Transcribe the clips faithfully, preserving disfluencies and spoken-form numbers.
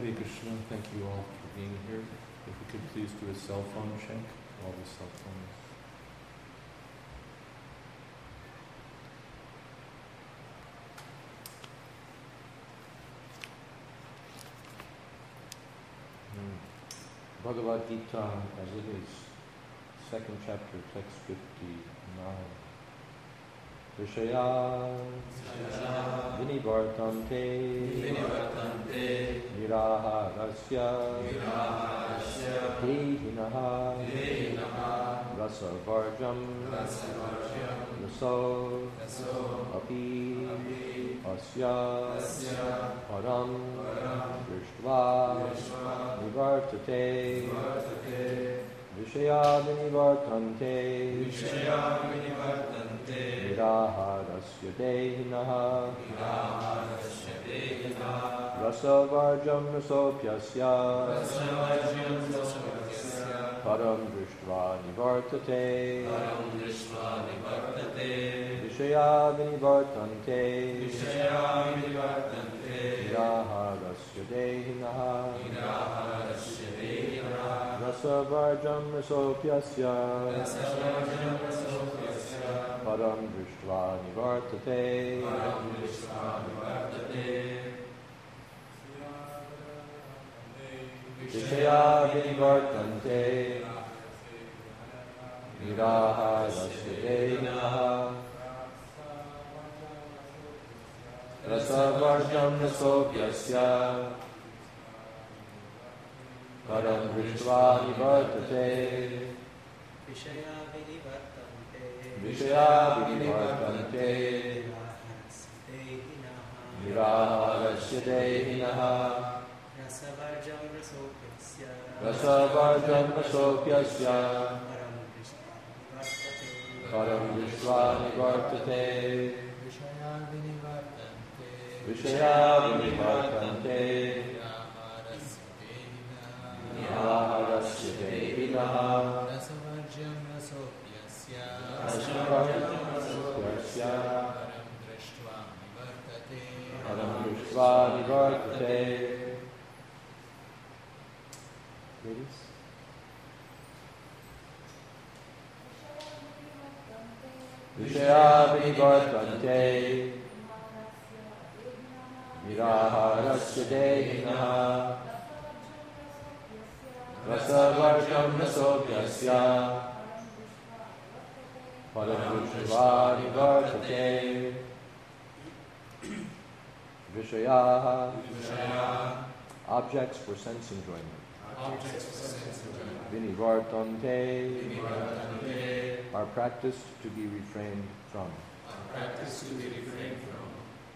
Hare Krishna, thank you all for being here. If we could please do a cell phone check, all the cell phones. Hmm. Bhagavad Gita, as it is, second chapter, text fifty-nine. Vishaya Vinivartante Vinivartante Niraharasya Niraharasya Dehinaha Dehinaha Rasavarjam Rasavarjam Raso Raso Api Api Asya Asya Param Param Drishtva Drishtva Nivartate Nivartate Vishaya Vinivartante Vishaya Vinivartante Niraharasya Dehinaha Niraharasya Dehinaha Rasavarjam Rasopyasya Rasavarjam Rasopyasya Param Drishtva Nivartate Param Drishtva Nivartate Vishaya Vinivartante Vishaya Vinivartante Niraharasya Dehinaha Niraharasya Dehinaha Rasavarjam Rasopyasya Rasavarjam Rasopyasya Param Drishtva Nivartate Param Drishtva Nivartate Vishaya Vinivartante Niraharasya Dehinaha Rasavarjam Rasopyasya Param Drishtva Nivartate Vishaya Vinivartante Vishaya Vinivartante Niraharasya Dehinaha Rasavarjam Rasopyasya Rasavarjam Rasopyasya Param Drishtva Nivartate Param Drishtva Nivartate Vishaya Vinivartante Vishaya Vinivartante Niraharasya Dehinaha Rasavarjam Rasopyasya Rasavarjam Rasopyasya Param Drishtva Nivartate Param Drishtva Nivartate. Ladies? Vishaya Vinivartante Niraharasya Dehinaha Rasavarjam Rasopyasya Param Drishtva Nivartate Vishaya Vishaya Objects for sense enjoyment. Objects of sense enjoyment Vinivartante Vinivartante are practiced to be refrained from. are practiced to be refrained from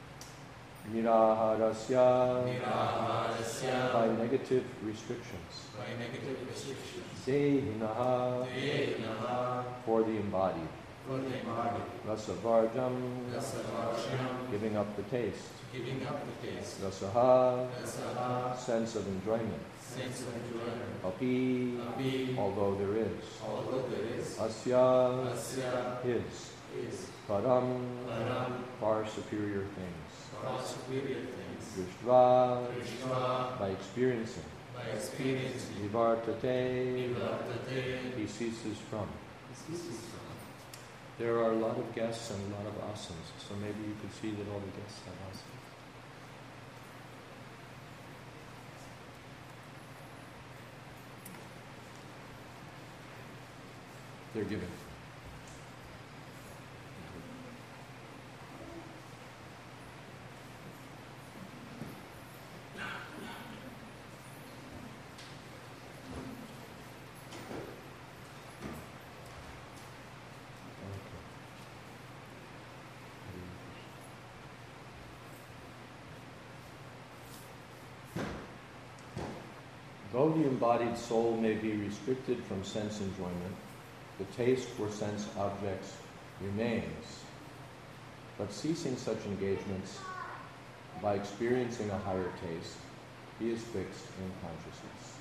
Niraharasya Niraharasya by negative restrictions. by negative restrictions Dehinaha Dehinaha for the embodied. for the embodied Rasavarjam Rasavarjam giving up the taste. giving up the taste Rasaha Rasaha sense of enjoyment. sense of enjoyment Api Api although there is. although there is Asya Asya his. is Param Param far superior things. far superior things Drishtva Drishtva by experiencing. by experiencing Nivartate Nivartate he ceases from. ceases from. There are a lot of guests and a lot of asanas, so maybe you could see that all the guests have asanas. They're giving. Though the embodied soul may be restricted from sense enjoyment, the taste for sense objects remains. But ceasing such engagements, by experiencing a higher taste, he is fixed in consciousness.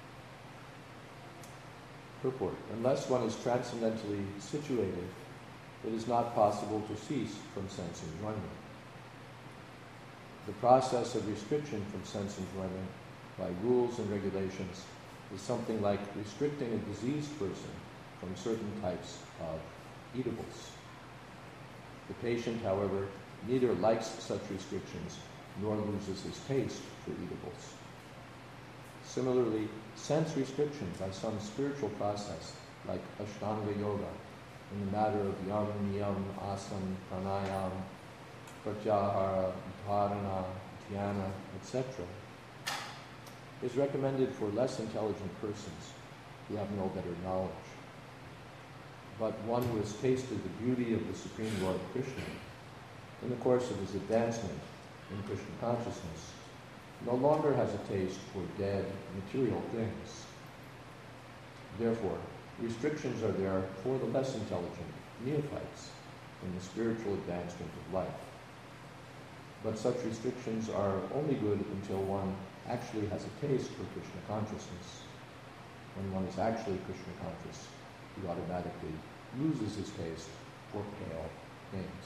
Purport. Unless one is transcendently situated it is not possible to cease from sense enjoyment. The process of restriction from sense enjoyment by rules and regulations is something like restricting a diseased person from certain types of eatables. The patient, however, neither likes such restrictions nor loses his taste for eatables. Similarly, sense restriction by some spiritual process, like Ashtanga Yoga, in the matter of yam, niyam, asana, pranayam, pratyahara, dharana, dhyana, et cetera, is recommended for less intelligent persons who have no better knowledge. But one who has tasted the beauty of the Supreme Lord Krishna in the course of his advancement in Krishna consciousness no longer has a taste for dead material things. Therefore, restrictions are there for the less intelligent neophytes in the spiritual advancement of life. But such restrictions are only good until one actually has a taste for Krishna consciousness. When one is actually Krishna conscious, he automatically loses his taste for pale things.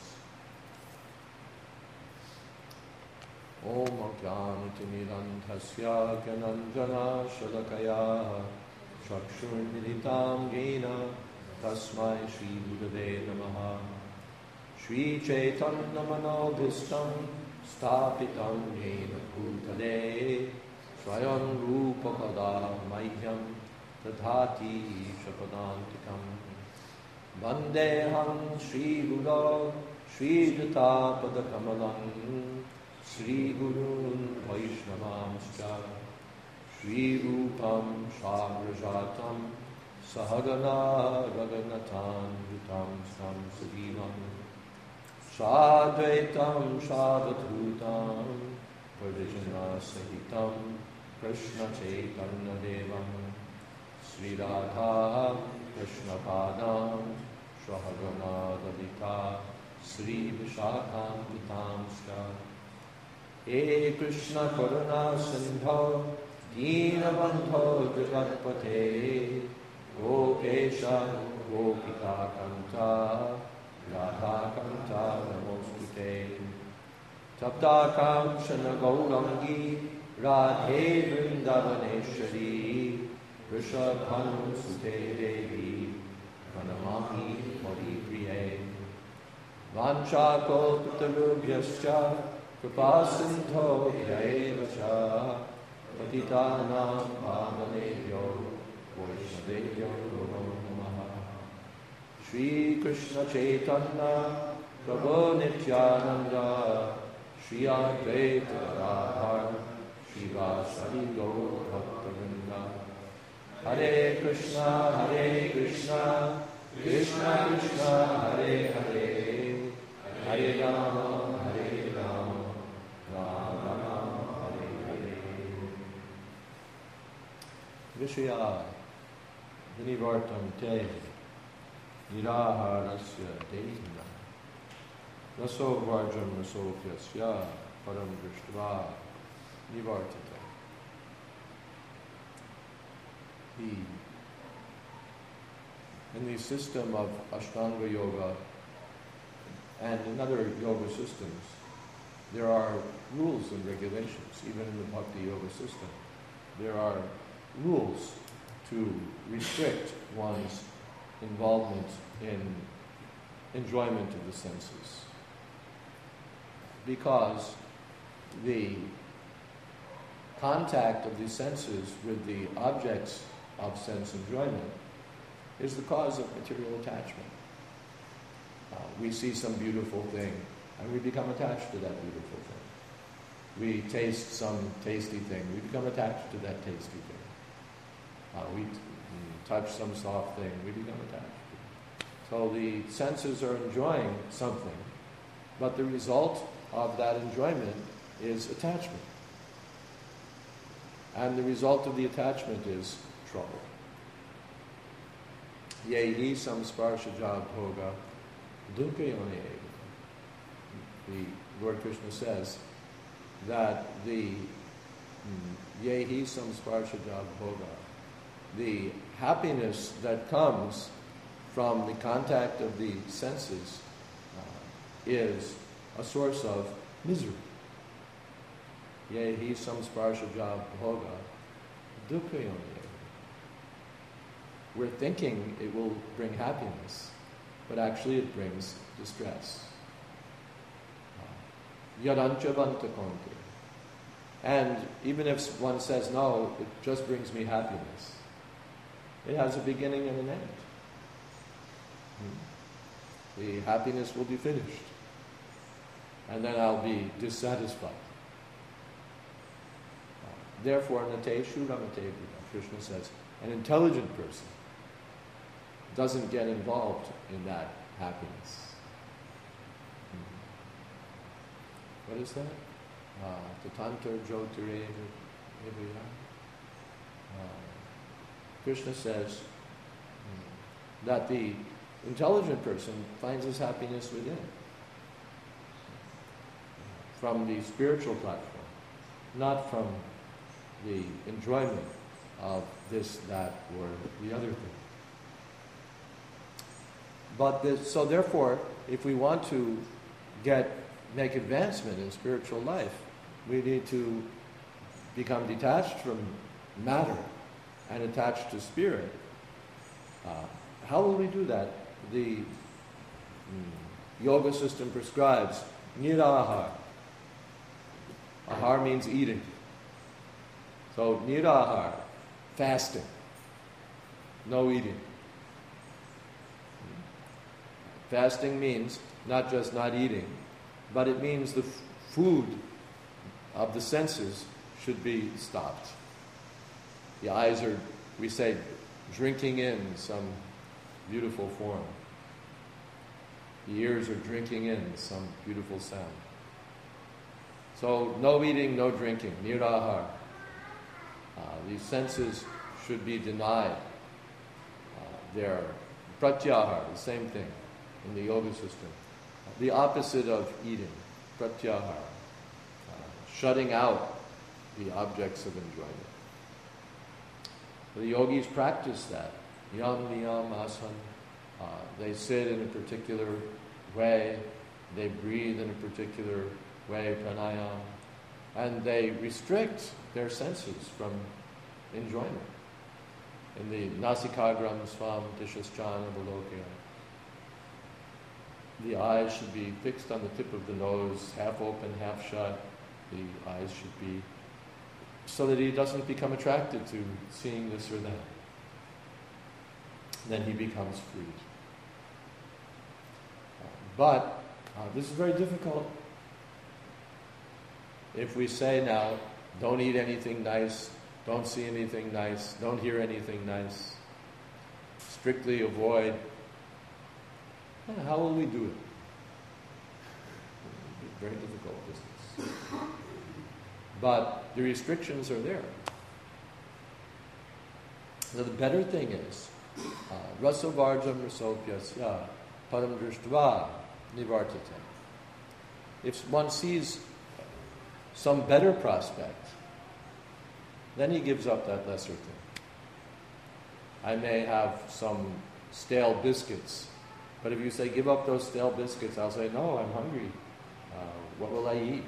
Om Ajnanatimirandhasya Gyananjana Shalakaya Chakshurmilitam Jena Tasmai Shri Gurave Namaha Shri Chaitanya Manobhistam Stapitam Jena Bhutale Swayam Rupa Pada Mahyam Tadhati Shapadantikam Vandeham Shri Guru Shri Jata Padakamalam Shri Gurun Vaishnavamscha Shri Rupam Shagrajatam Sahagana Raganatan Vitam Sam Sadivam Shadvaitam Shadvathutam Pradijana Sahitam Krishna Chaitanya Devam Sri Radha Krishna Padam Shahagana Dalita Sri Vishakam Vitamscha He Krishna Karuna Sindho Deenabandho Jagatpate Gopesha Gopika Kanta Radha Kanta Namostute Tapta Kamshana Gaurangi Radhe Vrindavaneshwari Rishabhan Sute Devi Pranamami Mori Priye Vancha Kalpatarubhyascha Kripasindho Yaevacha Patitanam Pavanebhyo Vaishnavebhyo Namaha Shri Krishna Chaitanya Prabhu Nityananda Shri Advaita Gadadhar Shiva Sari Gaur Bhaktavinda Hare Krishna Hare Krishna Krishna Krishna Hare Hare Hare Rama Hare Rama Rama Rama Hare Hare Vishaya Vinivartam Te Niraharasya Dehina Raso Varjam Raso Pyasya Param Drishtva Nivartita. The, in the system of Ashtanga Yoga and in other yoga systems, there are rules and regulations. Even in the Bhakti Yoga system, there are rules to restrict one's involvement in enjoyment of the senses. Because the contact of the senses with the objects of sense enjoyment is the cause of material attachment. Uh, we see some beautiful thing and we become attached to that beautiful thing. We taste some tasty thing, we become attached to that tasty thing. Uh, we t- touch some soft thing, we become attached to it. So the senses are enjoying something, but the result of that enjoyment is attachment. And the result of the attachment is trouble. Yehi samsparshaja bhoga dukkayone. The Lord Krishna says that the yehi samsparshaja bhoga, the happiness that comes from the contact of the senses uh, is a source of misery. Ye hi samsparshaja bhoga dukkayoni. We're thinking it will bring happiness, but actually it brings distress. Yadancha vantakonti. And even if one says, no, it just brings me happiness, it has a beginning and an end. Hmm. The happiness will be finished. And then I'll be dissatisfied. Uh, therefore, nateshu ramate buddha, Krishna says, an intelligent person doesn't get involved in that happiness. Hmm. What is that? Tatantar jyotire nivaya. Krishna says hmm, that the intelligent person finds his happiness within, from the spiritual platform, not from the enjoyment of this, that, or the other thing. But this, so therefore, if we want to get make advancement in spiritual life, we need to become detached from matter and attached to spirit. Uh, how will we do that? The mm, yoga system prescribes nirahar. Ahar means eating. So nirahar, fasting, no eating. Fasting means not just not eating, but it means the f- food of the senses should be stopped. The eyes are, we say, drinking in some beautiful form. The ears are drinking in some beautiful sound. So no eating, no drinking, nirahar. Uh, these senses should be denied. Uh, they're pratyahar, the same thing in the yoga system. The opposite of eating, pratyahar, uh, shutting out the objects of enjoyment. The yogis practice that. Yam niyam asan. Uh, they sit in a particular way, they breathe in a particular way, pranayam, and they restrict their senses from enjoyment. In the nasikagram svam tishaschana balokya, the eyes should be fixed on the tip of the nose, half open, half shut. The eyes should be, so that he doesn't become attracted to seeing this or that. Then he becomes freed. Uh, but uh, this is very difficult. If we say now, don't eat anything nice, don't see anything nice, don't hear anything nice, strictly avoid, how will we do it? Very difficult business. But the restrictions are there. So the better thing is, rasa varjam rasopyasya padam drishtva nivartate. If one sees some better prospect, then he gives up that lesser thing. I may have some stale biscuits, but if you say, give up those stale biscuits, I'll say, no, I'm hungry. Uh, what will I eat?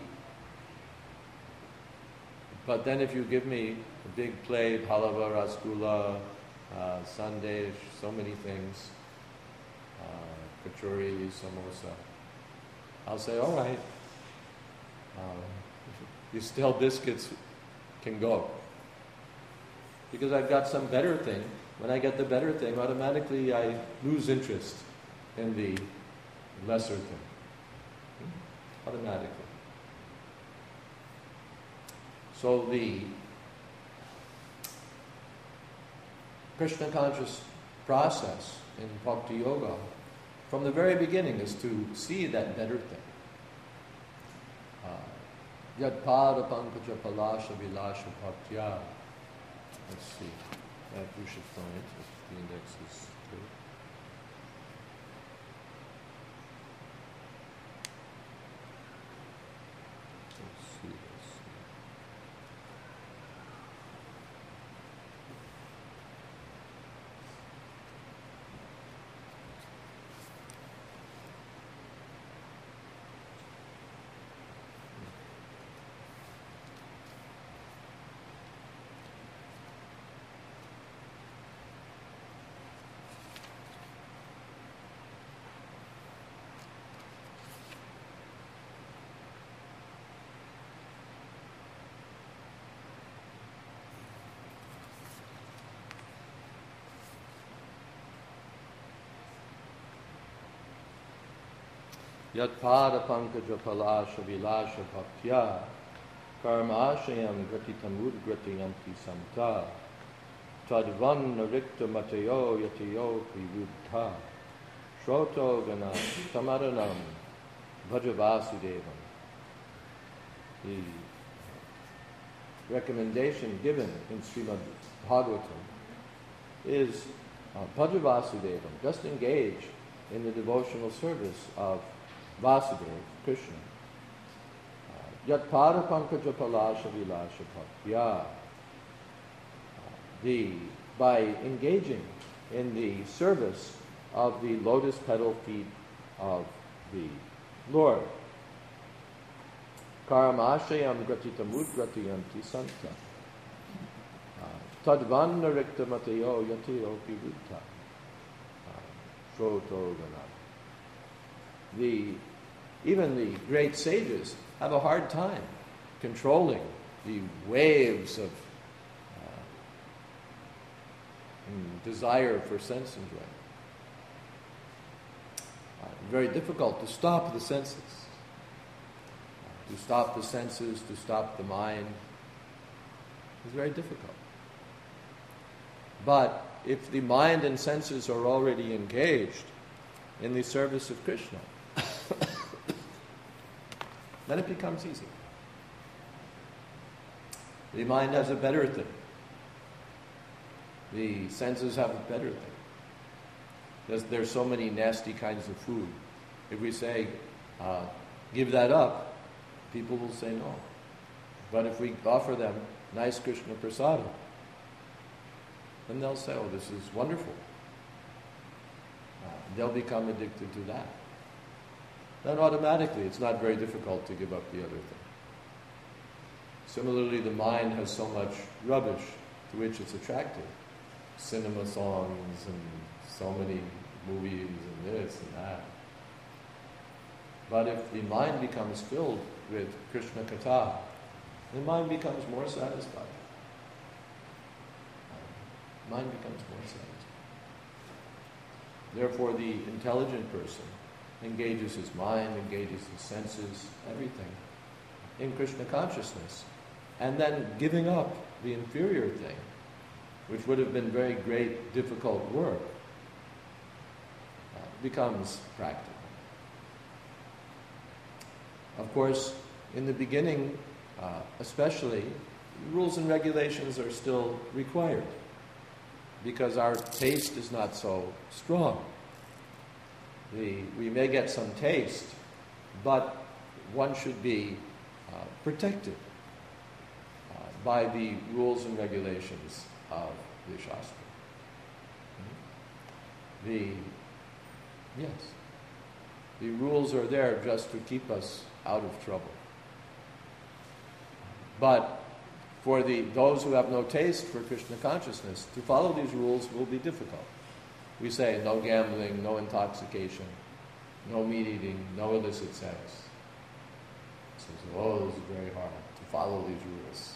But then if you give me a big plate, halava, rasgulla, uh, sandesh, so many things, uh, kachori, samosa, I'll say, all right, um, these stale biscuits can go. Because I've got some better thing. When I get the better thing, automatically I lose interest in the lesser thing. Automatically. So the Krishna conscious process in Bhakti Yoga, from the very beginning, is to see that better thing. Yad pada pankaja palasha vilasha bhaktya. Let's see. That you should find if the index is good. Let's see this. Yat pada pankaja palasha vilasha bhaktya karmashayam gratitamud gratiyanti samta tadvan narikta matayo yatayo privuddha shroto gana tamaranam vajavasudevam. The recommendation given in Srimad Bhagavatam is uh, Bhajavasudevam, just engage in the devotional service of Vasudeva, Krishna. Yat pada pankaja palasha vilasha bhaktya. The by engaging in the service of the lotus petal feet of the Lord. Karamashayam gratitamud gratiyanti santa. Tadvanna rikta matayo yatayo pivuddha. Shroto ganam. The even the great sages have a hard time controlling the waves of uh, desire for sense enjoyment. Uh, very difficult to stop the senses. To stop the senses, to stop the mind, is very difficult. But if the mind and senses are already engaged in the service of Krishna, then it becomes easy. The mind has a better thing. The senses have a better thing. There's, there's so many nasty kinds of food. If we say, uh, give that up, people will say no. But if we offer them nice Krishna prasadam, then they'll say, oh, this is wonderful. Uh, they'll become addicted to that. Then automatically, it's not very difficult to give up the other thing. Similarly, the mind has so much rubbish to which it's attracted. Cinema songs and so many movies and this and that. But if the mind becomes filled with Krishna Katha, the mind becomes more satisfied. Mind becomes more satisfied. Therefore, the intelligent person engages his mind, engages his senses, everything, in Krishna consciousness. And then giving up the inferior thing, which would have been very great, difficult work, uh, becomes practical. Of course, in the beginning, uh, especially, rules and regulations are still required because our taste is not so strong. The, we may get some taste, but one should be uh, protected uh, by the rules and regulations of the Shastra. The, yes, the rules are there just to keep us out of trouble. But for the those who have no taste for Krishna consciousness, to follow these rules will be difficult. We say no gambling, no intoxication, no meat eating, no illicit sex. So, oh, this is very hard to follow these rules.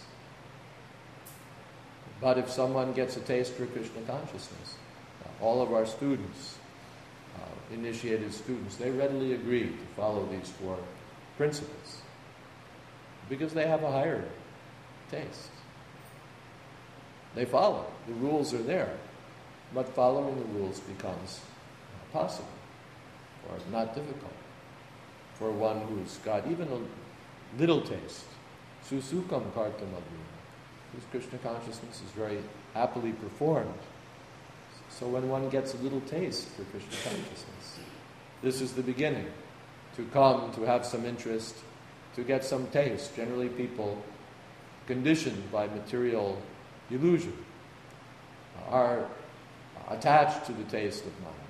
But if someone gets a taste for Krishna consciousness, uh, all of our students, uh, initiated students, they readily agree to follow these four principles because they have a higher taste. They follow. The rules are there. But following the rules becomes possible or not difficult for one who's got even a little taste. Susukam kartam adhina, whose Krishna consciousness is very happily performed. So when one gets a little taste for Krishna consciousness, this is the beginning. To come, to have some interest, to get some taste. Generally people conditioned by material illusion are attached to the taste of mind.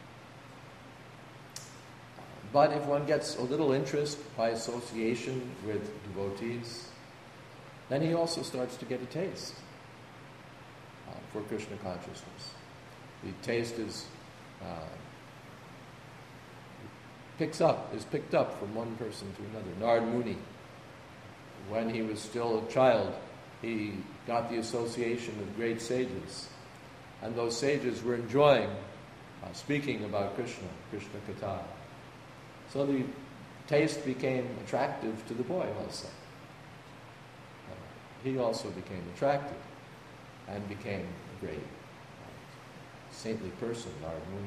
But if one gets a little interest by association with devotees, then he also starts to get a taste uh, for Krishna consciousness. The taste is uh, picks up, is picked up from one person to another. Narad Muni, when he was still a child, he got the association of great sages. And those sages were enjoying uh, speaking about Krishna, Krishna Katha. So the taste became attractive to the boy also. Uh, he also became attractive and became a great uh, saintly person, Narada Muni.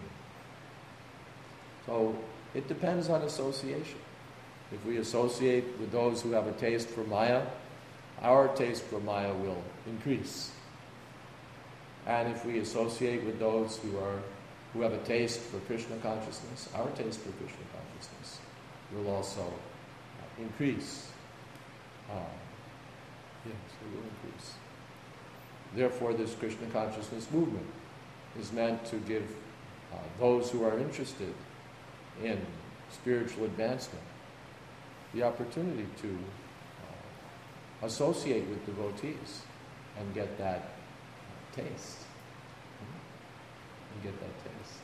So it depends on association. If we associate with those who have a taste for Maya, our taste for Maya will increase. And if we associate with those who are who have a taste for Krishna consciousness, our taste for Krishna consciousness will also uh, increase. Uh, yes, it will increase. Therefore, this Krishna consciousness movement is meant to give uh, those who are interested in spiritual advancement the opportunity to uh, associate with devotees and get that uh, taste. And get that taste.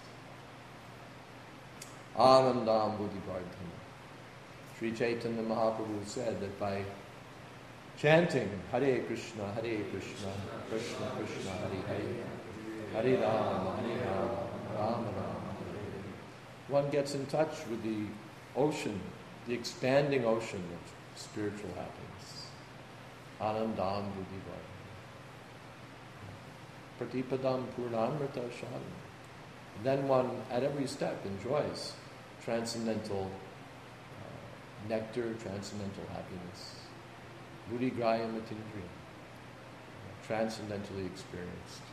Anandam Buddhivardhana. Sri Chaitanya Mahaprabhu said that by chanting Hare Krishna, Hare Krishna, Krishna Krishna, Hare Hare, Hare Rama, Hare Rama, Rama Rama, Hare Hare, one gets in touch with the ocean, the expanding ocean of spiritual happiness. Anandam Buddhivardhana. Pratipadam Purnamrita Shalom. Then one, at every step, enjoys transcendental uh, nectar, transcendental happiness. Buddhigraya Matindriya, transcendentally experienced.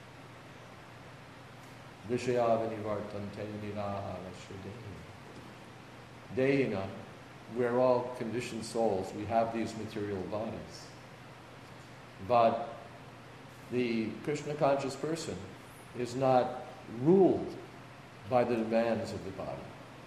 Vishayavanivartante nirahara Dehina. Dehina, we're all conditioned souls. We have these material bodies. But the Krishna conscious person is not ruled by the demands of the body.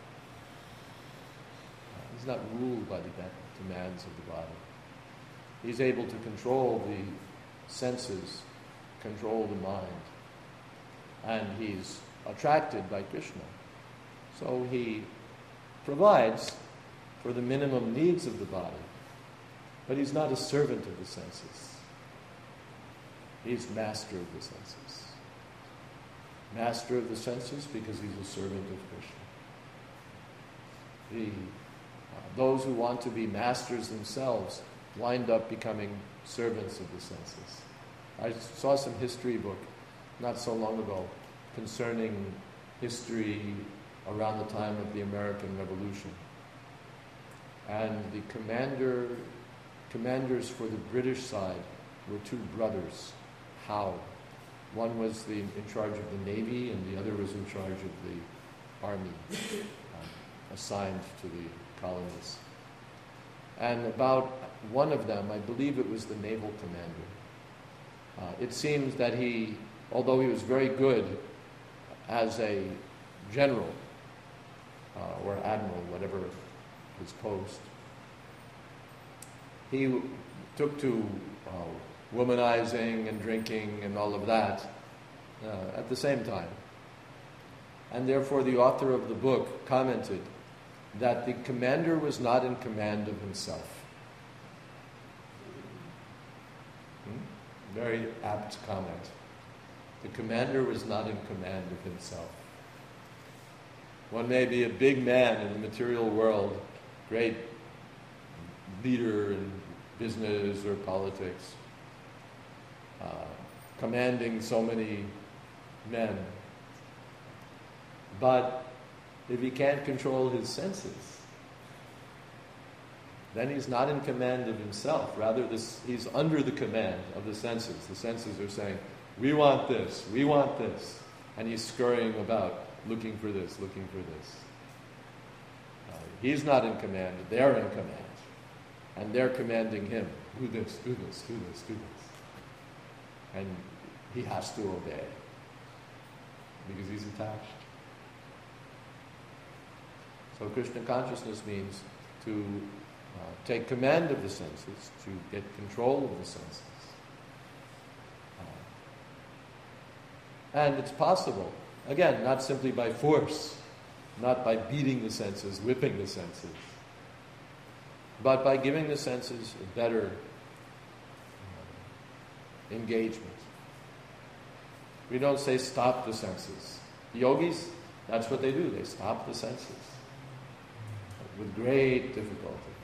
He's not ruled by the demands of the body. He's able to control the senses, control the mind, and he's attracted by Krishna. So he provides for the minimum needs of the body, but he's not a servant of the senses. He's master of the senses. Master of the senses because he's a servant of Krishna. The, uh, those who want to be masters themselves wind up becoming servants of the senses. I saw some history book not so long ago concerning history around the time of the American Revolution. And the commander, commanders for the British side were two brothers, Howe. One was the, in charge of the Navy, and the other was in charge of the Army, um, assigned to the colonies. And about one of them, I believe it was the naval commander, uh, it seems that he, although he was very good as a general, uh, or admiral, whatever his post, he took to uh, womanizing and drinking and all of that uh, at the same time. And therefore the author of the book commented that the commander was not in command of himself. Hmm? Very apt comment. The commander was not in command of himself. One may be a big man in the material world, great leader in business or politics, uh, commanding so many men. But if he can't control his senses, then he's not in command of himself. Rather, this, he's under the command of the senses. The senses are saying, we want this, we want this. And he's scurrying about, looking for this, looking for this. Uh, he's not in command, they're in command. And they're commanding him, do this, do this, do this, do this. And he has to obey, because he's attached. So Krishna consciousness means to uh, take command of the senses, to get control of the senses. Uh, and it's possible, again, not simply by force, not by beating the senses, whipping the senses, but by giving the senses a better uh, engagement. We don't say stop the senses. The yogis, that's what they do, they stop the senses. with great difficulty.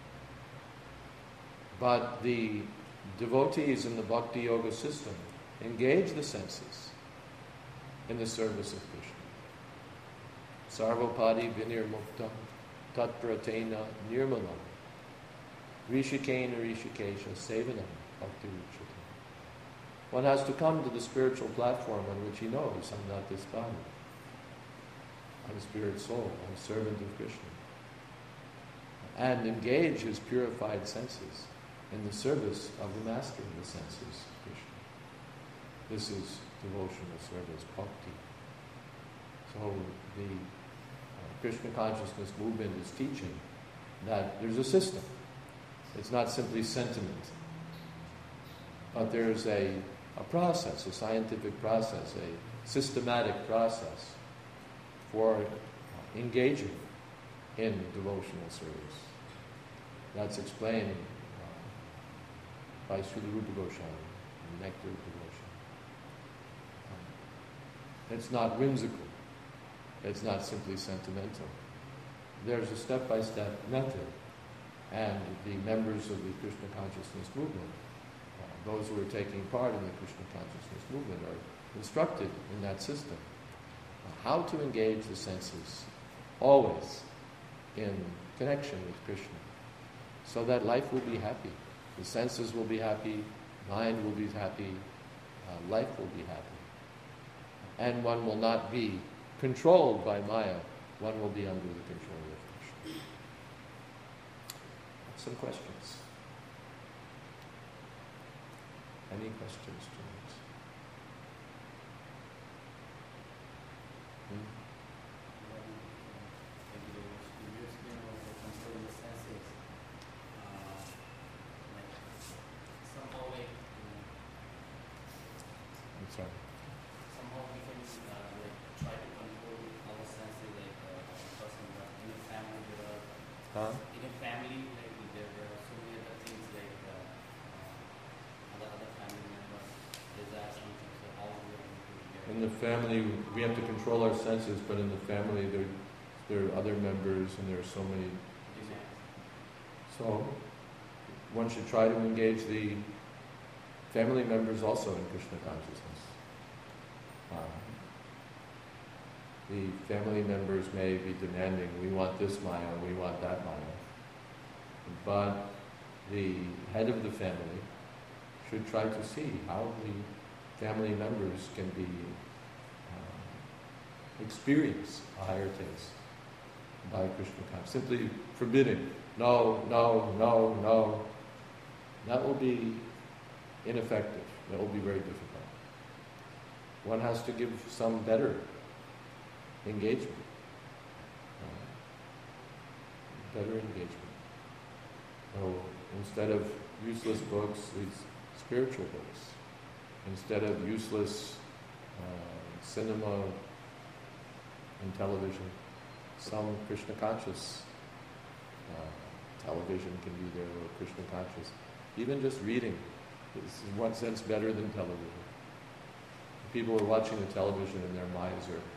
But the devotees in the Bhakti Yoga system engage the senses in the service of Krishna. Sarvapadi vinirmuktam tatpratena nirmalam rishikena rishikesha sevanam bhakti ruchate. One has to come to the spiritual platform on which he knows I'm not this body. I'm a spirit soul. I'm a servant of Krishna. And engage his purified senses in the service of the master of the senses, Krishna. This is devotional service, bhakti. So the uh, Krishna consciousness movement is teaching that there's a system. It's not simply sentiment, but there's a, a process, a scientific process, a systematic process for uh, engaging in devotional service. That's explained uh, by Srila Rupa Goswami in Nectar of Devotion. Um, it's not whimsical. It's not simply sentimental. There's a step-by-step method, and the members of the Krishna consciousness movement, uh, those who are taking part in the Krishna consciousness movement, are instructed in that system uh, how to engage the senses always in connection with Krishna, so that life will be happy. The senses will be happy, mind will be happy, uh, life will be happy. And one will not be controlled by Maya, one will be under the control of Krishna. Some questions? Any questions, students? Hmm? I'm sorry. Somehow we can uh, like try to control our senses, like uh, person in a family there are Huh? in a family like there, there are so many other things like uh, uh, other other family members desire something. So how we are going to get In the family, we have to control our senses, but in the family, there, there are other members, and there are so many. demands? So, one should try to engage the family members also in Krishna consciousness. Uh, the family members may be demanding, we want this Maya, we want that Maya. But the head of the family should try to see how the family members can be uh, experience a higher taste by Krishna consciousness. Simply forbidding, no, no, no, no, that will be ineffective. That will be very difficult. One has to give some better engagement. Uh, better engagement. So instead of useless books, these spiritual books. Instead of useless uh, cinema and television, some Krishna conscious uh, television can be there, or Krishna conscious. Even just reading is in one sense better than television. People are watching the television and their minds are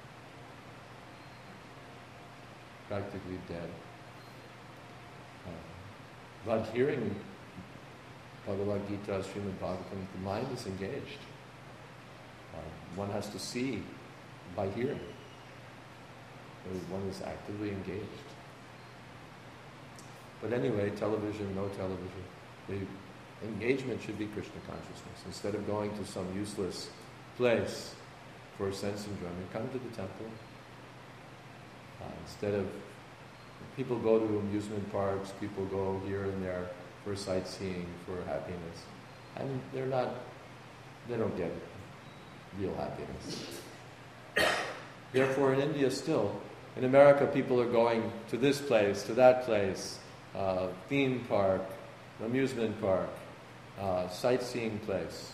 practically dead. Uh, but hearing Bhagavad Gita, Srimad Bhagavatam, the mind is engaged. Uh, one has to see by hearing. One is actively engaged. But anyway, television, no television. The engagement should be Krishna consciousness. Instead of going to some useless place for sense enjoyment, come to the temple. Uh, instead of, people go to amusement parks, people go here and there for sightseeing, for happiness. And they're not, they don't get real happiness. Therefore in India still, in America people are going to this place, to that place, uh, theme park, amusement park, uh, sightseeing place.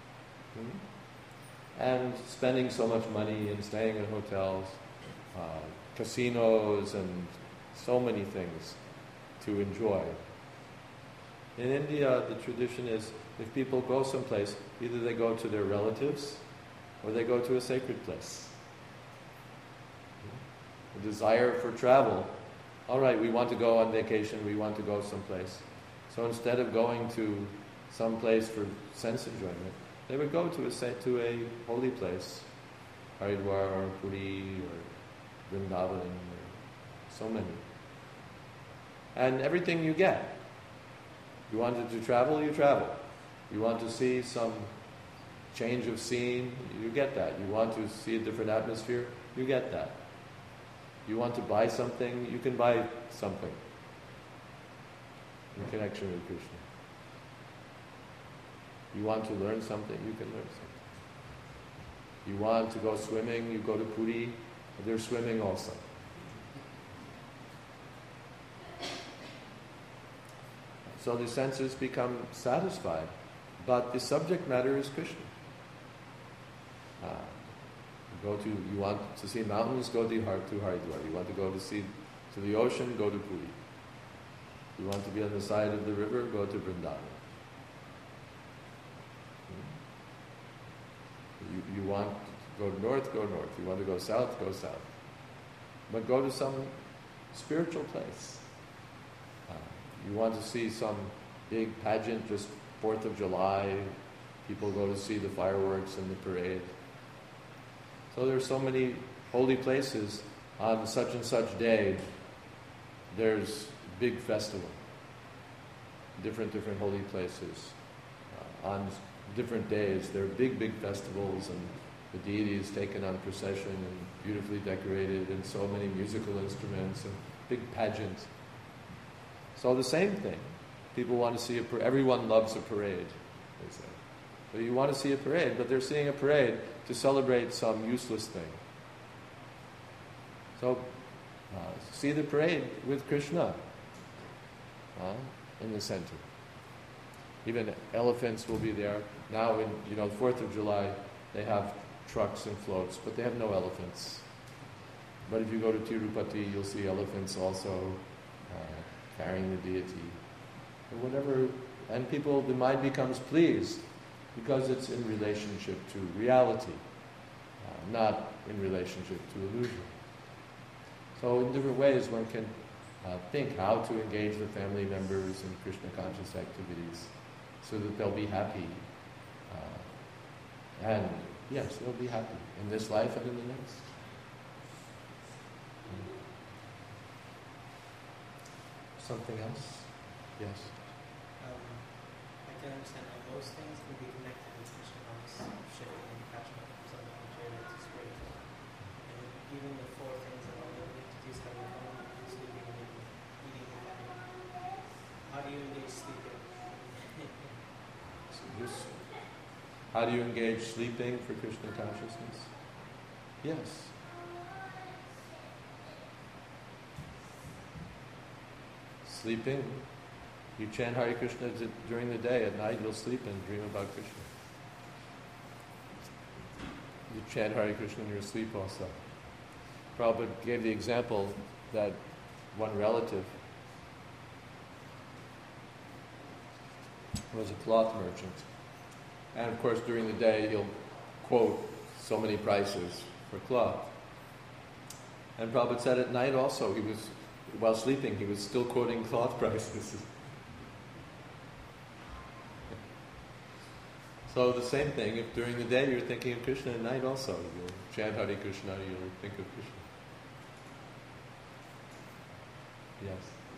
Hmm? And spending so much money and staying in hotels, uh, casinos and so many things to enjoy. In India, the tradition is if people go someplace, either they go to their relatives or they go to a sacred place. The desire for travel all right, we want to go on vacation, we want to go someplace. So instead of going to some place for sense enjoyment, they would go to a to a holy place, Haridwar or Puri or Vrindavan, or so many. And everything you get. You wanted to travel, you travel. You want to see some change of scene, you get that. You want to see a different atmosphere, you get that. You want to buy something, you can buy something in connection with Krishna. You want to learn something, you can learn something. You want to go swimming, you go to Puri, they're swimming also. So the senses become satisfied, but the subject matter is Krishna. Uh, you go to, you want to see mountains, go to, Har- to Haridwar. You want to go to see to the ocean, go to Puri. You want to be on the side of the river, go to Vrindavan. You, you want to go north, go north. You want to go south, go south. But go to some spiritual place. Uh, you want to see some big pageant, just fourth of July. People go to see the fireworks and the parade. So there are so many holy places. On such and such day, there's big festival. Different, different holy places. Uh, on different days, there are big, big festivals, and the deity is taken on procession and beautifully decorated, and so many musical instruments and big pageants. So the same thing. People want to see a parade. Everyone loves a parade, they say. So you want to see a parade, but they're seeing a parade to celebrate some useless thing. So uh, see the parade with Krishna uh, in the center. Even elephants will be there. Now, in you know, fourth of July, they have trucks and floats, but they have no elephants. But if you go to Tirupati, you'll see elephants also uh, carrying the deity. Or whatever, and people, the mind becomes pleased because it's in relationship to reality, uh, not in relationship to illusion. So in different ways one can uh, think how to engage the family members in Krishna conscious activities so that they'll be happy. Uh, and yes, they'll be happy in this life and in the next. Something else? Yes. Um, I can understand how those things can be connected with Krishna consciousness, shifting and attachment from something material to spiritual. And even the four things that all the entities have in common, sleeping and eating and having. How do you engage sleeping? So this, how do you engage sleeping for Krishna consciousness? Yes. Sleeping, you chant Hare Krishna during the day. At night you'll sleep and dream about Krishna. You chant Hare Krishna in your sleep also. Prabhupada gave the example that one relative was a cloth merchant. And of course during the day he'll quote so many prices for cloth. And Prabhupada said at night also, he was, while sleeping, he was still quoting cloth prices. So the same thing, if during the day you're thinking of Krishna, at night also, you'll chant Hare Krishna, you'll think of Krishna. Yes?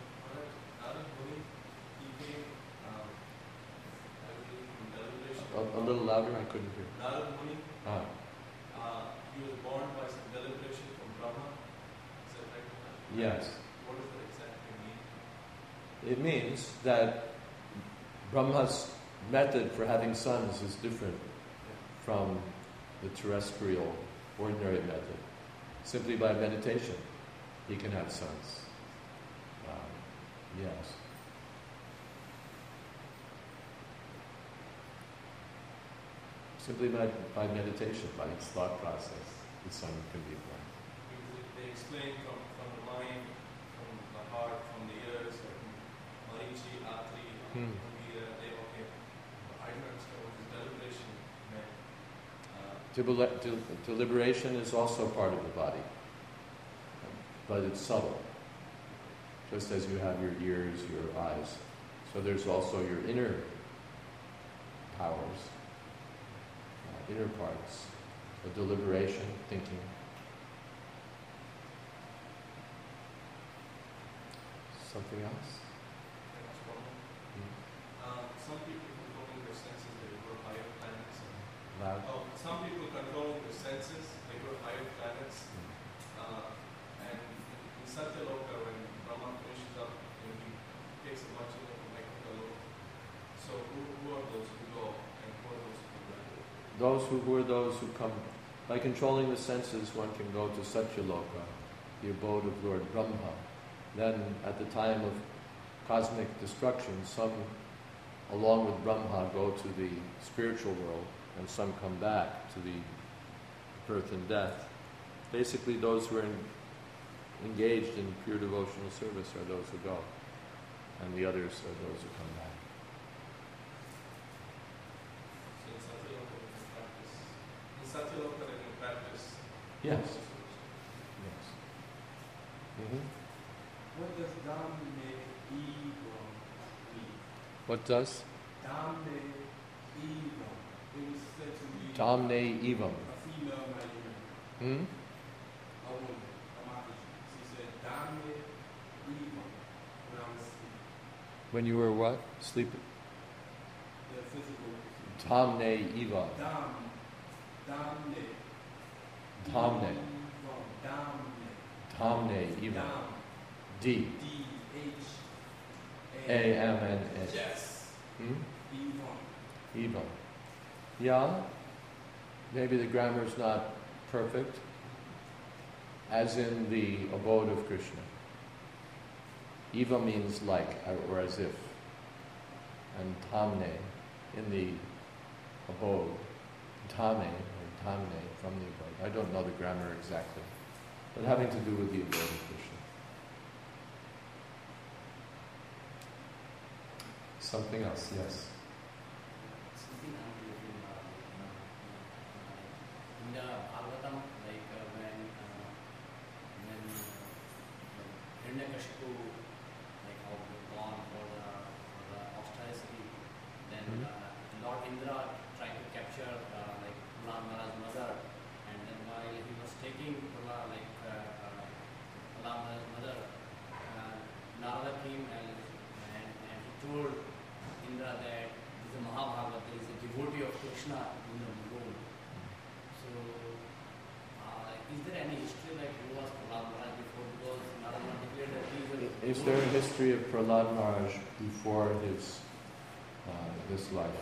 A, a little louder, I couldn't hear. Narad Muni, Ah. uh, he was born by some deliberation from Brahma. Is that right? Yes. What does that exactly mean? It means that Brahma's method for having sons is different from the terrestrial, ordinary method. Simply by meditation, he can have sons. Um, yes. Simply by, by meditation, by its thought process, the son can be born. Because they explain from, from the mind, from the heart, from the ears, like Marichi, Atri, Hmm. Mira, they okay. I don't understand what this deliberation meant. Uh, Debile- de- Deliberation is also part of the body, but it's subtle. just as you have your ears, your eyes. So there's also your inner powers, uh, inner parts, the deliberation, thinking. Something else? That's one. Hmm. Uh, some people controlling their senses, they go higher planets. And, Loud? oh, some people controlling their senses, they go higher planets. Hmm. Uh, and in, in Satyaloka, when Brahma finishes up, you know, he takes a bunch of them from Ekataloka. So who, who are those who go, and who are those who come back? Those who, who are those who come, by controlling the senses, one can go to Satyaloka, the abode of Lord Brahma. Then, at the time of cosmic destruction, some, along with Brahma, go to the spiritual world, and some come back to the birth and death. Basically, those who are in, engaged in pure devotional service are those who go, and the others are those who come back. So in Satyaloka, they can practice. In Satyaloka, they can practice. Yes. Yes. Mm-hmm. What does Damne Evam mean? What does? Damne Evam. It was said to be Damne Evam. a female Nigerian, Hmm? a woman, a Mataji. She said, Damne Evam when I was asleep. When you were what? Sleeping? The physical. Damne Eva. Dam. Damne. Damne. Evam. Damne. Damne Eva. Dam. D. D H A M N S. Yes. Hmm? Evam. Eva. Yeah. Maybe the grammar is not perfect. As in the abode of Krishna. Eva means like or as if. And Tamne in the abode. Tame or Tamne from the abode. I don't know the grammar exactly. But having to do with the abode of Krishna. Something else, yes. Something I'm looking at, in the Bhagavatam, like uh, when uh, when uh, Hiranyakashipu, like how he gone for the for the ostracism, then Mhm. uh, Lord Indra tried to capture uh, like Prahlad Maharaj's mother, and then while he was taking Prahlad, like uh, uh, Prahlad Maharaj's mother, uh, Narada came and and, and he told Indra that is a Mahabharata, there is a devotee of Krishna in the world. So, uh, like, is there any history like who was Prahlad Maharaj before? Because Narada declared that he is a Is there a history of Prahlad Maharaj before his uh, this life?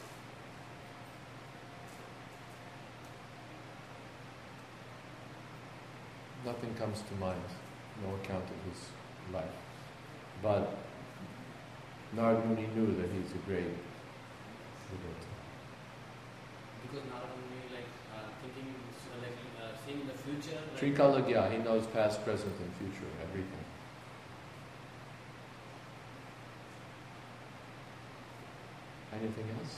Nothing comes to mind. No account of his life. But Narad Muni knew that he's a great devotee. because Narada Muni like uh, thinking, so like uh, seeing the future. Like, Trikalagya, he knows past, present, and future, everything. Anything else?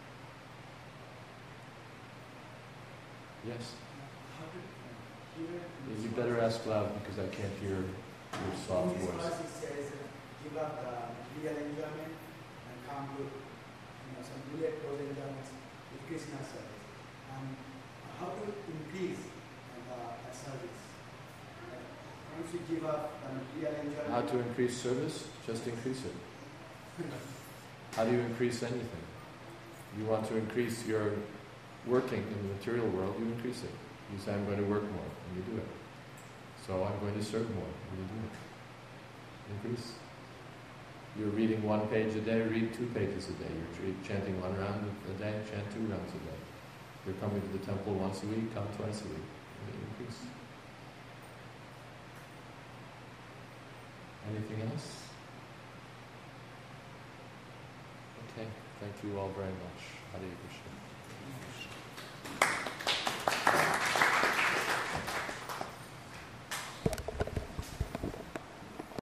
Yes? How did you hear? You better ask loud because I can't hear your soft In this voice. verse it says, uh, give up the real enjoyment and come to you know, some real close enjoyments with Krishna service. And how to increase uh, the service? Like, once you give up the real enjoyment, How to increase service? Just increase it. How do you increase anything? You want to increase your working in the material world, you increase it. You say, I'm going to work more, and you do it. So I'm going to serve more, and you do it. Increase. You're reading one page a day, read two pages a day. You're chanting one round a day, chant two rounds a day. You're coming to the temple once a week, come twice a week. Increase. Anything else? Okay, thank you all very much. Hare Krishna.